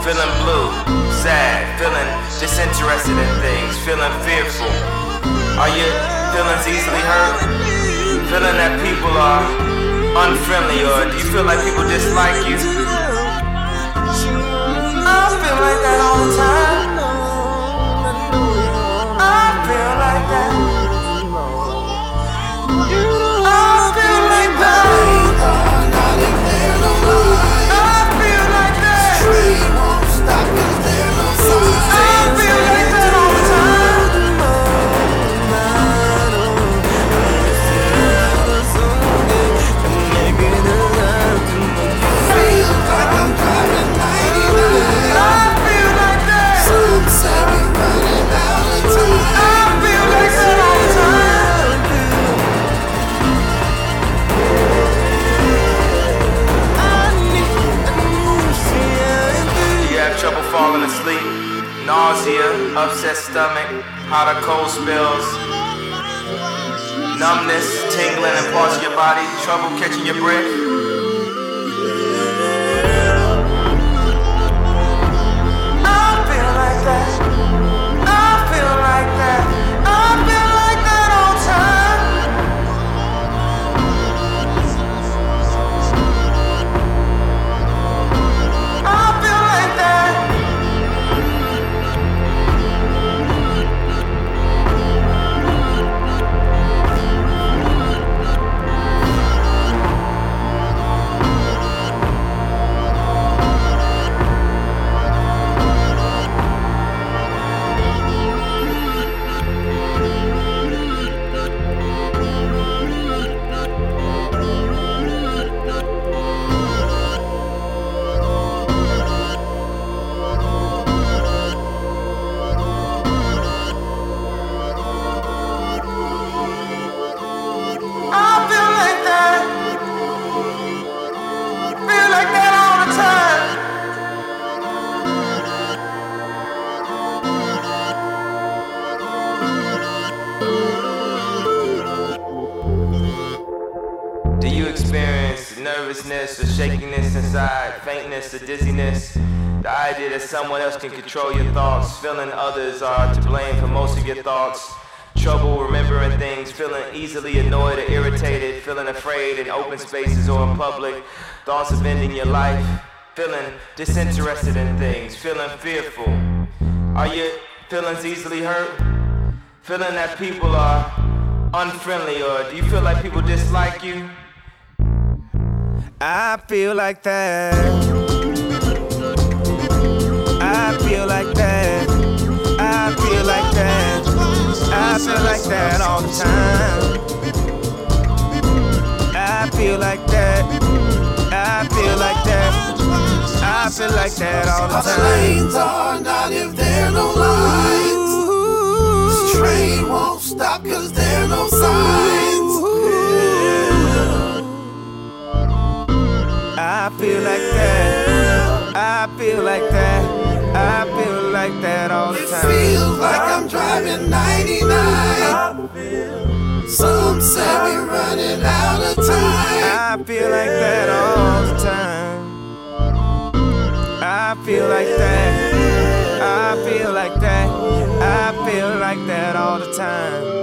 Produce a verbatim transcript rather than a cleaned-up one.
feeling blue, sad, feeling disinterested in things, feeling fearful? Are your feelings easily hurt? Feeling that people are unfriendly, or do you feel like people dislike you? I feel like that all the time. I feel like that. I feel like that. I feel like that. Train won't stop 'cause there no signs. I feel like that all the time. Feels like I'm driving ninety-nine. I feel like that. Some say we running out of time. I feel like that all the time. Do you have trouble falling asleep? Nausea, upset stomach, hot or cold spells, numbness, tingling in parts of your body, trouble catching your breath? I feel like that. I feel like that. I feel like that all the time. I feel like that. I feel like that. Feel like that all the time. Do you experience nervousness or shakiness inside, faintness or dizziness? The idea that someone else can control your thoughts, feeling others are to blame for most of your thoughts, trouble remembering things, feeling easily annoyed or irritated, feeling afraid in open spaces or in public, thoughts of ending your life, feeling disinterested in things, feeling fearful. Are your feelings easily hurt? Feeling that people are unfriendly, or do you feel like people dislike you? I feel like that. I feel like that. I feel like that. I feel like that all the time. I feel like that. I feel like that. I feel like that all the Our time. lanes are not if there no lines. This train won't stop 'cause there no signs. I feel like that. I feel like that. I feel like that all the It time. feels like I'm driving ninety-nine. Some say we're running out of time. I feel like that all the time. I feel like that. I feel like that. I feel like that all the time.